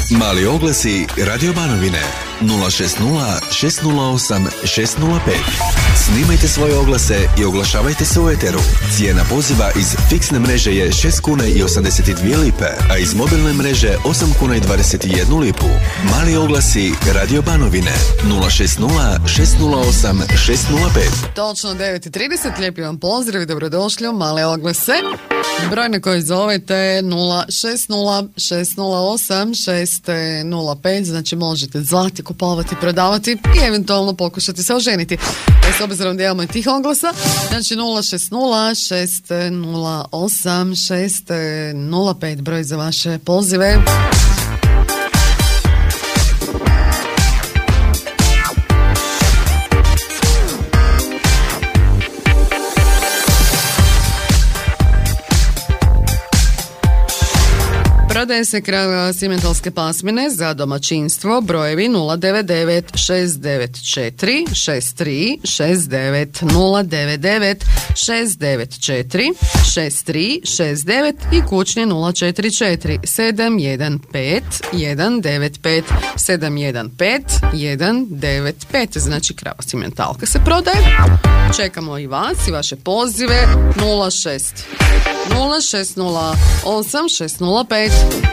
Mali oglasi Radio Banovine 060 608 605. Snimajte svoje oglase i oglašavajte se u eteru. Cijena poziva iz fiksne mreže je 6 kuna i 82 lipe, a iz mobilne mreže 8 kuna i 21 lipu. Mali oglasi Radio Banovine 060 608 605. Točno 9:30, lijepi vam pozdrav i dobrodošli u Male oglase. Broj na koji zovete 060 608 605, znači možete zvati, kupovati, prodavati i eventualno pokušati se oženiti. S obzirom da imamo i tih oglasa, znači 060 608 605, broj za vaše pozive. Prodaje se krava simentalske pasmine za domaćinstvo, brojevi 099 694 63 69 099 694 63 69 i kućni 044 715 195 715 195, znači krava simentalka se prodaje. Čekamo i vas i vaše pozive 06 0608 605.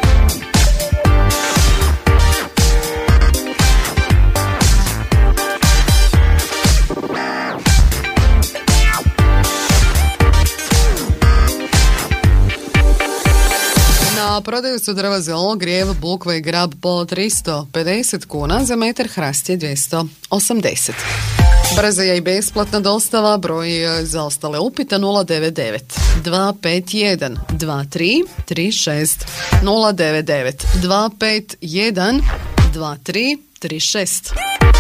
Na prodaju su drva za ogrjev, bukva i grab po 350 kuna, za metar hrast je 280. Brza je i besplatna dostava, broj za ostale upita 099 251 2336 099 251 2336.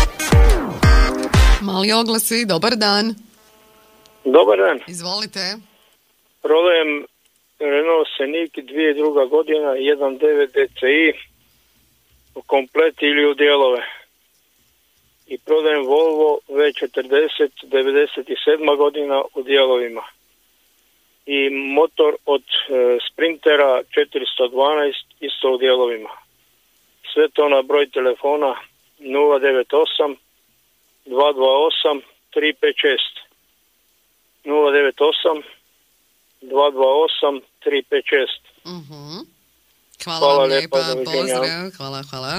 Mali oglasi, dobar dan. Dobar dan. Izvolite. Prodajem Renault Scenic 2002. godina 1.9 DCI u komplet ili u dijelove. I prodajem Volvo V40 97. godina u dijelovima. I motor od Sprintera 412 isto u dijelovima. Sve to na broj telefona 098 228 356. 098 228 356. Hvala vam lijepa, pozdrav. Hvala.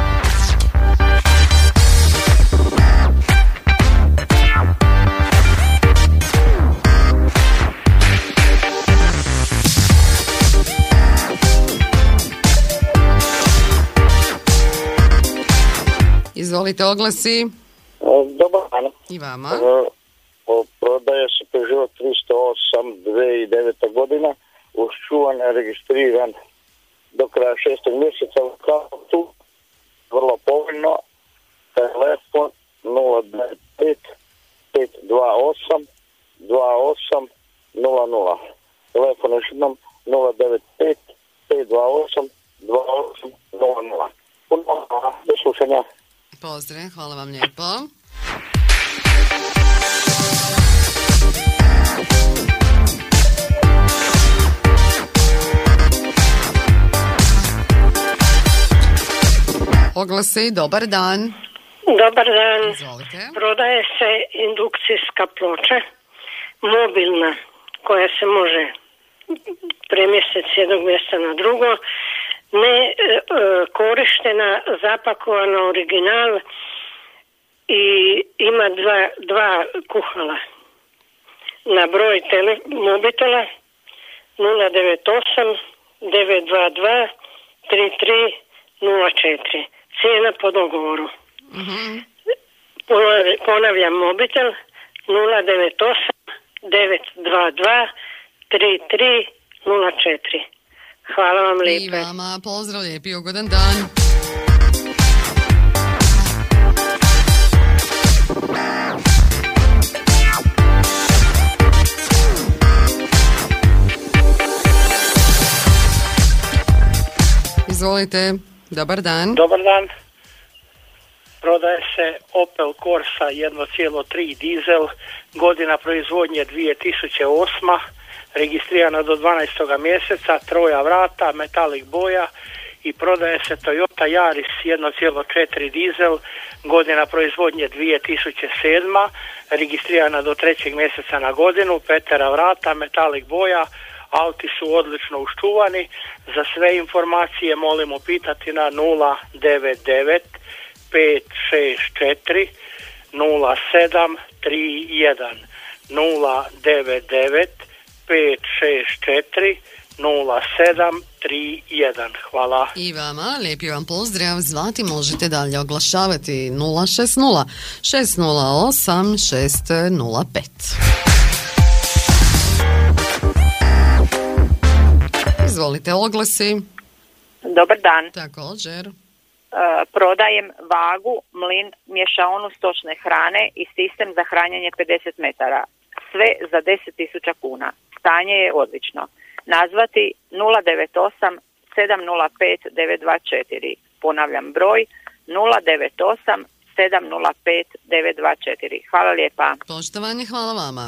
Izvolite oglasi. Dobar dan. I vama. Prodaje se Peugeot 308 2009. godina, uščuvan, registriran do kraja 6. mjeseca u kartu, vrlo povoljno, telefon 095 528 28 00. Telefon još jednom 095 528 28 00. Puno hvala, do slušanja. Pozdrav, hvala vam lijepo. Oglasi, dobar dan. Dobar dan. Izvolite. Prodaje se indukcijska ploča, mobilna, koja se može premjestiti s jednog mjesta na drugo, ne korištena, zapakovana original i ima dva kuhala. Na broj mobitela 098 922 3304. Cijena po dogovoru. Ponavljam, mobitel 098 922 3304. Hvala vam lijepe. I vama pozdrav, lijepi ugodan dan. Izvolite, dobar dan. Dobar dan. Prodaje se Opel Corsa 1.3 dizel, godina proizvodnje 2008, registrirana do 12. mjeseca, troja vrata, metalik boja i prodaje se Toyota Yaris 1.4 dizel, godina proizvodnje 2007, registrirana do 3. mjeseca na godinu, 5 vrata, metalik boja, auti su odlično uščuvani. Za sve informacije molimo pitati na 099 564 0731 099 564 0731. Hvala. I vama, lijepi vam pozdrav. Zvati možete dalje oglašavati 060 608 605. Izvolite, oglasi. Dobar dan. Također. Prodajem vagu, mlin, mješaonu stočne hrane i sistem za hranjenje 50 metara. Sve za 10.000 kuna. Stanje je odlično. Nazvati 098 705 924. Ponavljam broj 098 705 924. Hvala lijepa. Poštovanje, hvala vama.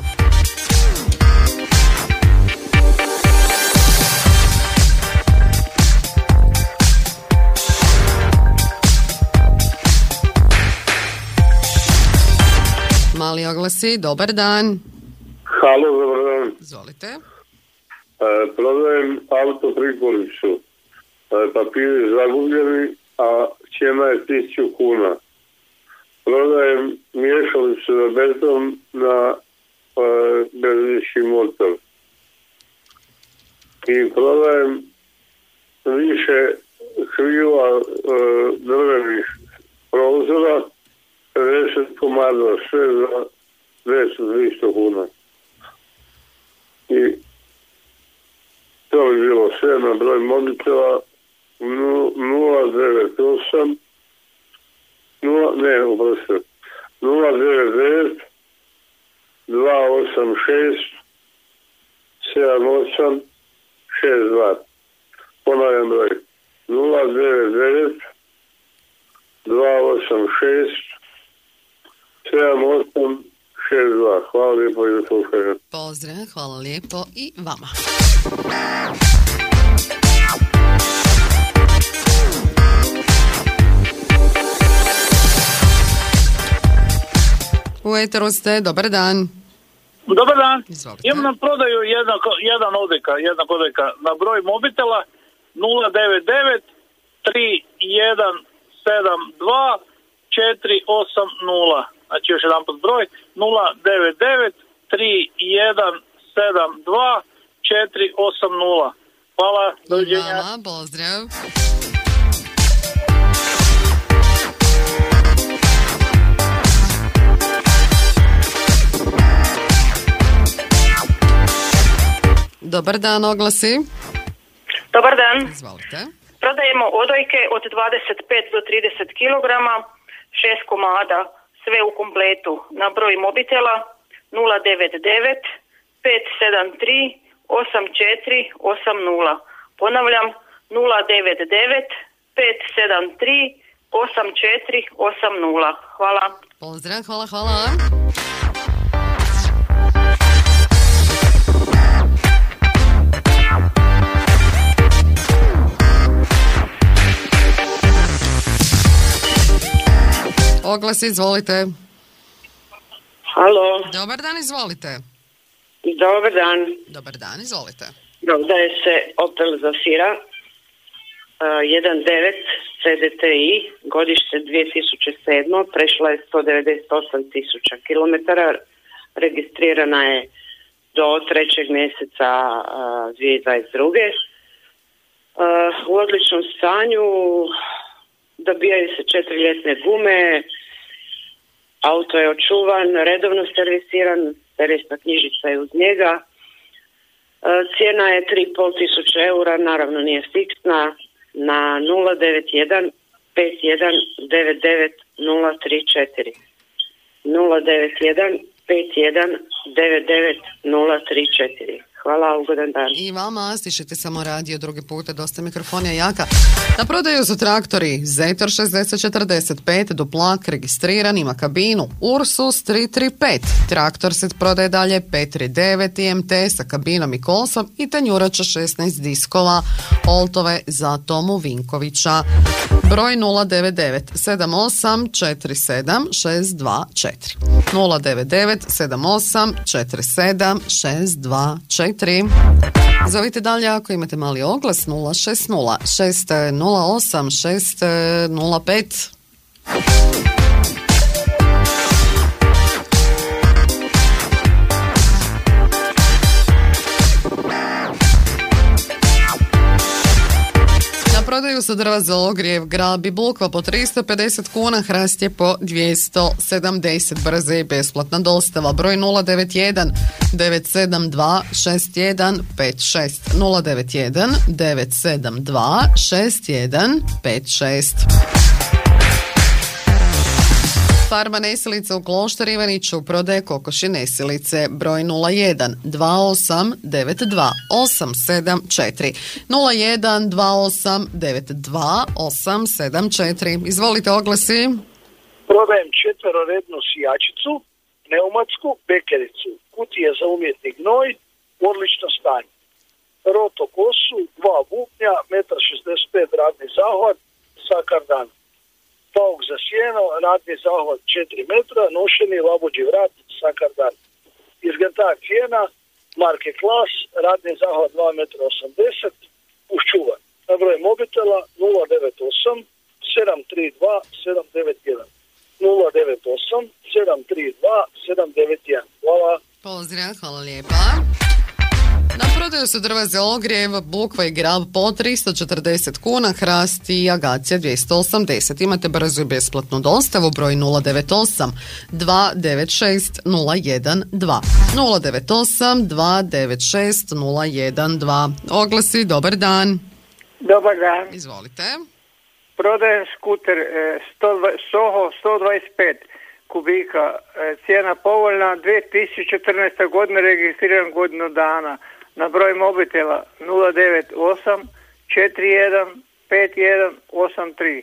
Mali oglasi, dobar dan. Halo, dobar dan. Izvolite. Prodajem auto prikolicu. Papiri zagubljeni, a cijena je 1000 kuna. Prodajem miješalicu za beton na benzinski motor. I prodajem više krila drvenih prozora, 50 komada, sve za 200 kuna. I to bi bilo sve na broj mobitela 098 099 286 7862. Ponavljam broj 099 286 7862. Hvala lijepo i za slušanje. Pozdrav, hvala lijepo i vama. U eteru ste, dobar dan. Dobar dan. Izvolite. Imam na prodaju jedna kodeka na broj mobitela 099 3172 480. Znači još jedan put broj 099 3172 480. Hvala, doviđenja. I vama, pozdrav. Dobar dan, oglasi. Dobar dan. Izvolite. Prodajemo odojke od 25 do 30 kg, 6 komada, sve u kompletu. Na broj mobitela 099 573 8480. Ponavljam 099 573 8480. Hvala. Pozdrav, hvala. Oglas, izvolite. Halo. Dobar dan, izvolite. Dobar dan. Dobar dan, izvolite. Prodaje se Opel Zafira 1.9 CDTI, godište 2007. Prešla je 198.000 km. Registrirana je do 3. mjeseca 2022. U odličnom stanju, dobijaju se 4 ljetne gume, auto je očuvan, redovno servisiran, servisna knjižica je uz njega. Cijena je 3.500 eura, naravno nije fiksna, na 091 5199 034. 091 5199 034. Hvala, ugodan dan. I vama, stišite samo radio drugi puta, dosta mikrofonija jaka. Na prodaju su traktori Zetor 6045, Duplak registriran, ima kabinu Ursus 335. Traktor se prodaje dalje 539 IMT sa kabinom i kosom i tanjurača 16 diskova Oltove za Tomu Vinkovića. Broj 099 78 47 624. 099 78 47 624. Zovite dalje ako imate mali oglas 060 608 605. Prodaju se drva za ogrijev, grab i bukva po 350 kuna, hrast je po 270, brza i besplatna dostava. Broj 091 972 6156 091 972 6156. Farma Nesilica u Kloštar Ivaniću prodaje kokoši nesilice. Broj 01 28 92 874 01 28 92 874. Izvolite oglasi. Prodajem 4-rednu sijačicu, pneumatsku, bekericu, kutije za umjetni gnoj, odlično stanje. Roto kosu, 2 bubnja, 1,65 m radni zahvat sa kardanom. Pauk za sjeno, radni zahvat 4 metra, nošeni labuđi vrat sa kardanom. Izganta cijena, marke Klas, radni zahvat 2,80 m, uščuvan. Na broj mobitela 098 732 791. 098 732 791. Hvala. Pozdrav, hvala lijepa. Na prodaju su drva za ogrijev, bukva i grab po 340 kuna, hrast i agacija 280. Imate brzu i besplatnu dostavu, broj 098 296 012 098 296 012. Oglasi, dobar dan. Dobar dan. Izvolite. Prodajem skuter Soho 125 kubika, cijena povoljna, 2014. godine, registriran godinu dana. Na broj mobitela 098 41 51 83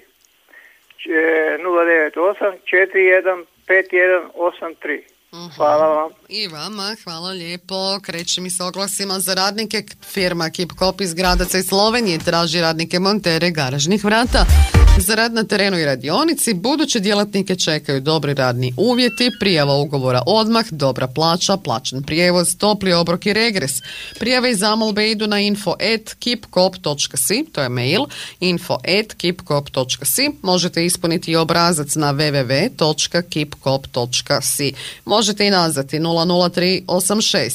098 41 51 83. Hvala vam. I vama, hvala lijepo. Kreće mi se oglasima za radnike. Firma Kip Kop iz Gradaca i Slovenije traži radnike montere garažnih vrata za rad na terenu i radionici. Buduće djelatnike čekaju dobri radni uvjeti, prijava ugovora odmah, dobra plaća, plaćen prijevoz, topli obrok i regres. Prijave i zamolbe idu na info@kipkop.si, to je mail, info@kipkop.si. Možete ispuniti i obrazac na www.kipkop.si. Možete i nazvati 00386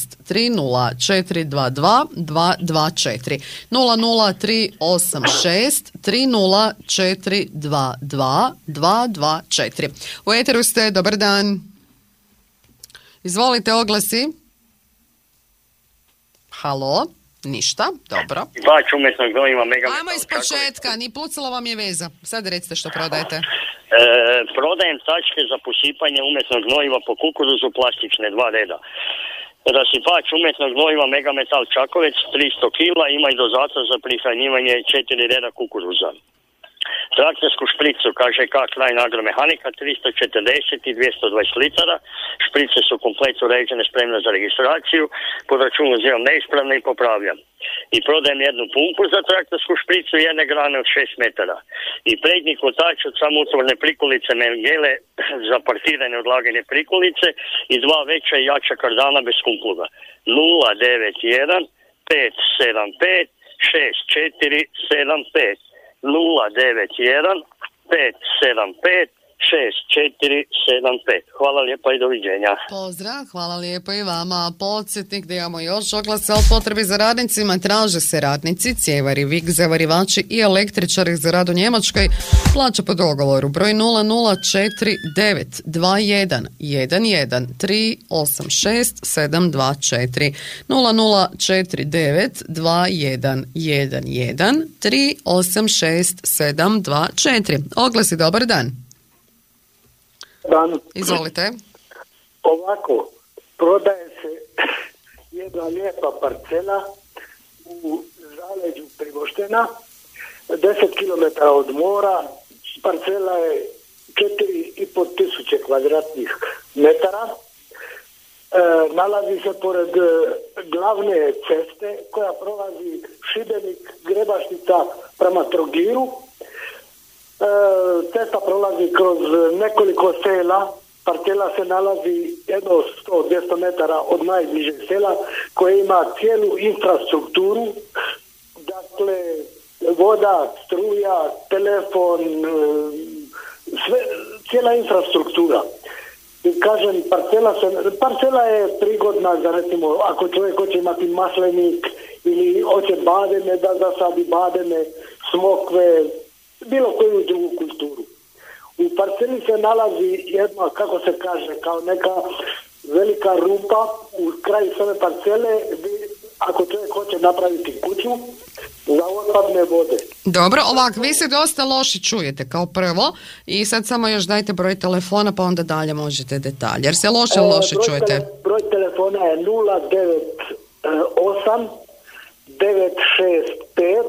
30422 224 00386 30422 224. U eteru ste, dobar dan. Izvolite oglasi. Halo, ništa, dobro. Bač umjetnog gnojiva Megametal. Ajmo iz početka, ni pucala vam je veza. Sad recite što prodajete. Prodajem tačke za posipanje umjetnog gnojiva po kukuruzu, plastične 2 reda. Rasipač umjetnog gnojiva Megametal Čakovec 300 kg, ima i dozator za prihranjivanje 4 reda kukuruza. Traktorsku špricu KŽK Krajina Agromehanika 340 i 220 litara. Šprice su kompletno uređene, spremne za registraciju. Po računu uzimam neispravne i popravljam. I prodajem jednu pumpu za traktorsku špricu, jedne grane od 6 metara. I prednji kotač od samotvorne prikolice Mengele za partiranje odlaganje prikolice i 2 veća i jača kardana bez kumpluga. 091 575 6475 091 575 6475. Hvala lijepa i doviđenja. Pozdrav, hvala lijepo i vama. Podsjetnik da imamo još oglase o potrebi za radnicima. Traže se radnici, cjevari, vigzevarivači i električari za rad u Njemačkoj. Plaća po dogovoru. Broj 004 921 11 386 724 004 921 11 386 724. Oglasi, dobar dan. Dan. Izvolite. Ovako, prodaje se jedna lijepa parcela u zaleđu Priboštena, 10 km od mora. Parcela je 4.500 kvadratnih metara. Nalazi se pored glavne ceste koja prolazi Šibenik, Grebaštica prema Trogiru. Cesta prolazi kroz nekoliko sela. Parcela se nalazi jedno 100-200 metara od najbližeg sela koje ima cijelu infrastrukturu, dakle voda, struja, telefon, sve, cijela infrastruktura. I kažem, parcela je prigodna za, recimo, ako čovjek hoće imati maslenik ili hoće bademe, da zasadi bademe, smokve, bilo koju drugu kulturu. U parceli se nalazi jedna, kako se kaže, kao neka velika rupa u kraju same parcele, ako čovjek hoće napraviti kuću za otpadne vode. Dobro, ovako, vi se dosta loše čujete kao prvo i sad samo još dajte broj telefona pa onda dalje možete detalje, jer se loše čujete. Broj telefona je 098 965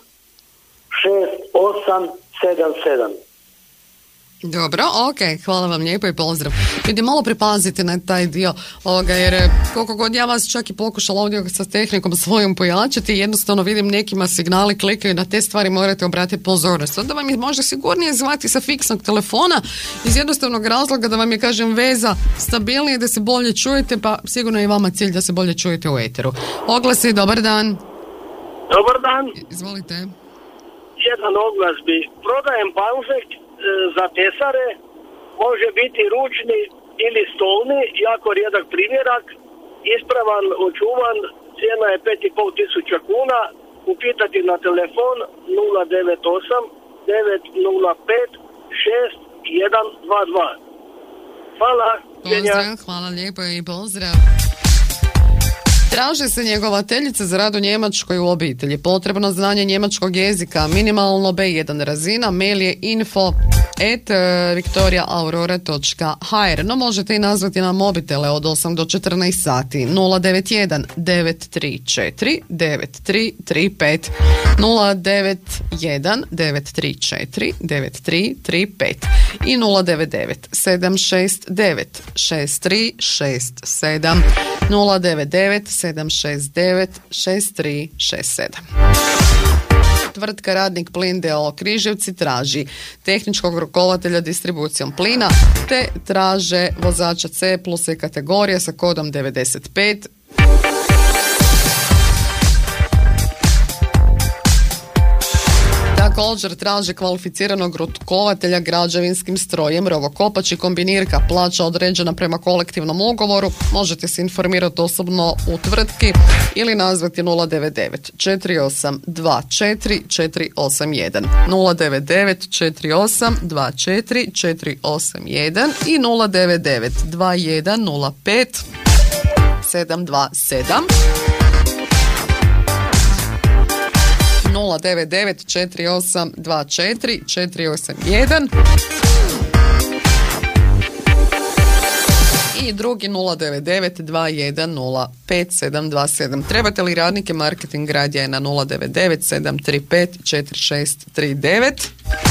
6877. Dobro, ok, hvala vam lijepo i pozdrav. Ljudi, malo pripazite na taj dio ovoga, jer koliko god ja vas čak i pokušala ovdje sa tehnikom svojom pojačati, jednostavno vidim nekima signali klikaju, na te stvari morate obratiti pozornost. Onda vam je možda sigurnije zvati sa fiksnog telefona iz jednostavnog razloga da vam je, kažem, veza stabilnije, da se bolje čujete, pa sigurno je i vama cilj da se bolje čujete u eteru. Oglasi, dobar dan. Dobar dan. Izvolite. Jedan oglas bi. Prodajem banzek za tesare, može biti ručni ili stolni, jako rijedak primjerak, ispravan, očuvan, cijena je 5.500 kuna, upitati na telefon 098 905 6122. Hvala. Pozdrav, hvala lijepo i pozdrav. Traže se njegovateljica za rad u Njemačkoj u obitelji. Potrebno znanje njemačkog jezika, minimalno B1 razina, mail je info@victoriaaurora.hr. No možete i nazvati na mobitele od 8 do 14 sati 091 934 9335 091 934 9335 i 099 769 6367 099 769 6367. Tvrtka Radnik Plin d.o.o. Križevci traži tehničkog rukovoditelja distribucijom plina te traže vozača C plus E kategorije sa kodom 95. Također traže kvalificiranog rukovoditelja građevinskim strojem, rovokopač i kombinirka, plaća određena prema kolektivnom ugovoru. Možete se informirati osobno u tvrtki ili nazvati 099 4824 481 099 4824 481 i 099 2105 727 099 4824 481 i drugi 099 2105 727. Trebate li radnike, marketing radija je na 099 735 4639.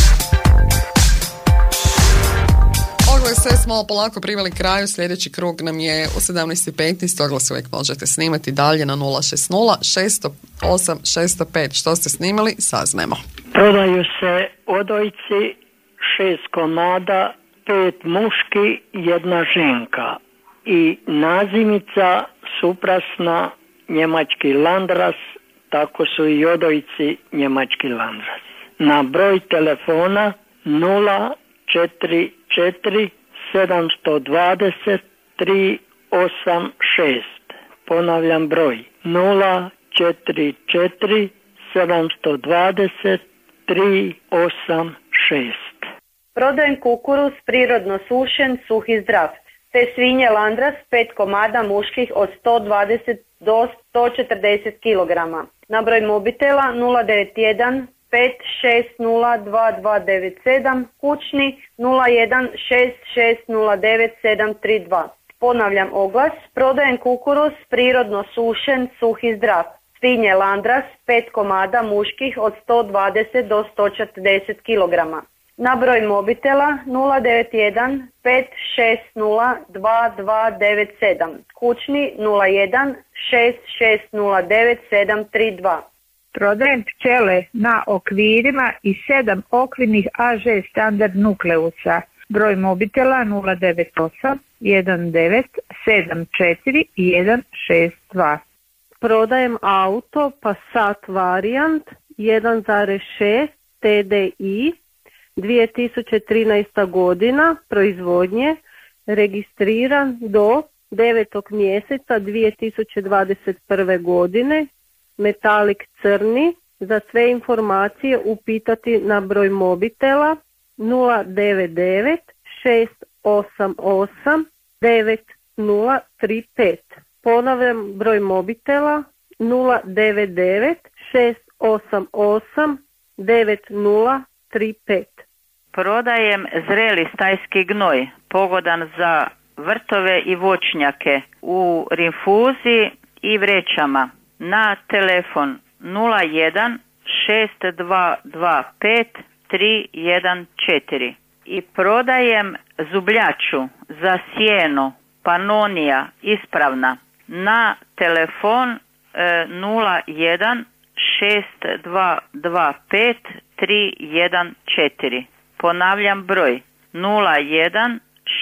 Sve smo polako priveli kraju, sljedeći krug nam je u 17.15, oglas uvijek možete snimati dalje na 060 608 605. Što ste snimali, saznajmo. Prodaju se odojci 6 komada, 5 muški, 1 ženka i nazivnica suprasna njemački landras, tako su i odojci njemački landras. Na broj telefona 044 720 386. Ponavljam broj 044 720 386. Prodajem kukuruz prirodno sušen, suh i zdrav, te svinje landras 5 komada muških od 120 do 140 kg. Na broj mobitela 091 5602297, kućni 0166097332. Ponavljam oglas, prodajem kukuruz, prirodno sušen, suh i zdrav. Svinje Landras, 5 komada muških od 120 do 140 kg. Na broj mobitela 091 560 2297, kućni 01 6609 732. Prodajem pčele na okvirima i 7 okvirnih AŽ standard nukleusa. Broj mobitela 098 19 74 162. Prodajem auto Passat Variant 1.6 TDI 2013. godina proizvodnje, registriran do 9. mjeseca 2021. godine, metalik crni. Za sve informacije upitati na broj mobitela 099 688 9035. Ponavljam broj mobitela 099 688 9035. Prodajem zreli stajski gnoj, pogodan za vrtove i voćnjake u rinfuzi i vrećama na telefon 01 6225 314. I prodajem zubljaču za sjeno Panonija ispravna na telefon 01 6225 314. Ponavljam broj 01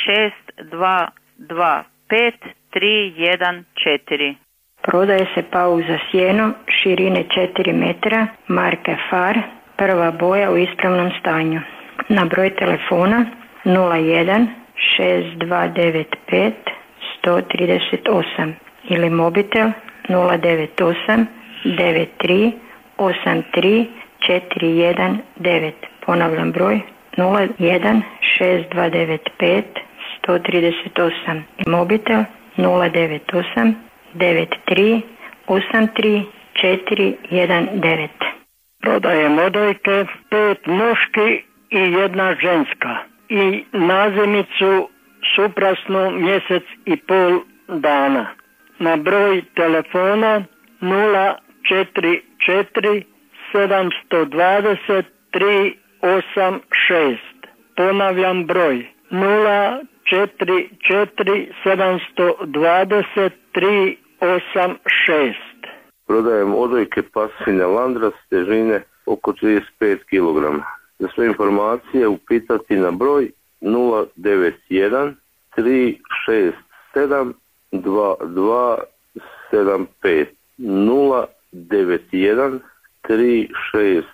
6225 314. Prodaje se pauz za sjeno širine 4 metra, marke Far, prva boja u ispravnom stanju. Na broj telefona 01 6295 138 ili mobitel 098 93 83 419. Ponavljam broj 01 6295 138 i mobitel 098 93 83 419. Prodajem odojke, 5 muški i 1 ženska. I nazimicu suprasnu mjesec i pol dana. Na broj telefona 044 720 386. Ponavljam broj 044 720 386. Prodajem odojke pasmine Landras težine oko 35 kg. Za sve informacije upitati na broj 091 367 2275 091 367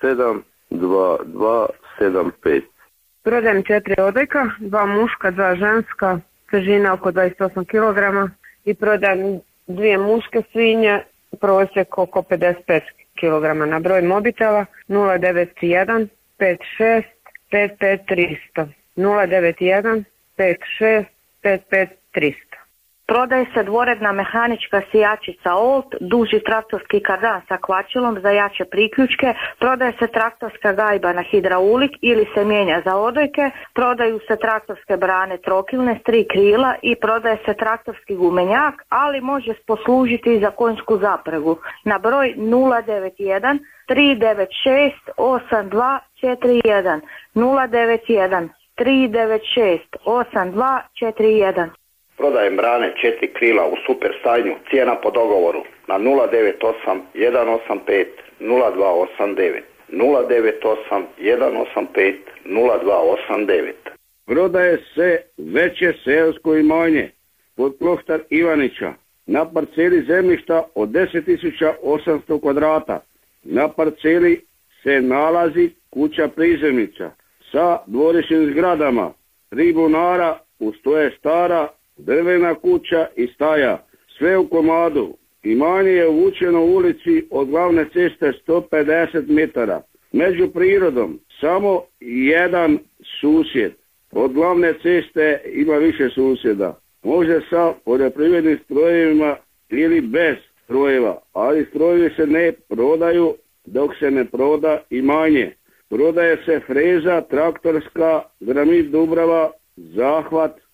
2275. Prodajem 4 odojka, 2 muška, 2 ženska, težina oko 28 kg i prodajem 2 muške svinje, prosjek oko 55 kg. Na broj mobitela 091 56 55 300 091 56 55 300. Prodaje se dvoredna mehanička sijačica Olt, duži traktorski kardan sa kvačilom za jače priključke, prodaje se traktorska gajba na hidraulik ili se mijenja za odojke, prodaju se traktorske brane trokilne s 3 krila i prodaje se traktorski gumenjak, ali može poslužiti i za konjsku zapregu. Na broj 091 396 8241 091 396 8241. Prodajem brane 4 krila u super stanju, cijena po dogovoru na 098 185 0289 098 185 0289. Prodaje se veće seosko imanje pod Klohtar Ivanića na parceli zemljišta od 10.800 kvadrata. Na parceli se nalazi kuća prizemnica sa dvorišnim zgradama, 3 bunara, uz to je stara drvena kuća i staja, sve u komadu. Imanje je uvučeno u ulici od glavne ceste 150 metara. Među prirodom samo jedan susjed. Od glavne ceste ima više susjeda. Može sa poljoprivrednim strojevima ili bez strojeva, ali strojevi se ne prodaju dok se ne proda imanje. Prodaje se freza traktorska, granit Dubrava, zahvat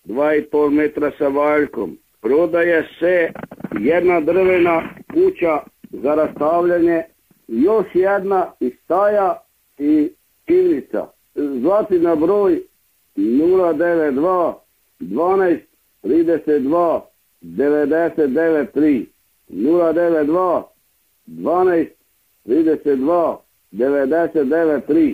2,5 metra sa valjkom. Prodaje se jedna drvena kuća za rastavljanje, još jedna i staja i pivnica. Zvati na broj 092 12 32 99 092 12 32 99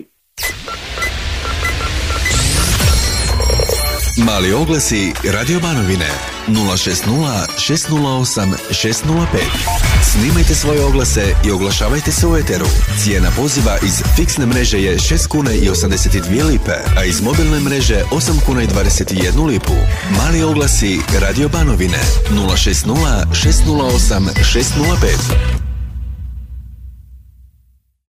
Mali oglasi Radio Banovine 060 608 605. Snimajte svoje oglase i oglašavajte se u eteru. Cijena poziva iz fiksne mreže je 6 kuna i 82 lipe, a iz mobilne mreže 8 kuna i 21 lipu. Mali oglasi Radio Banovine 060 608 605.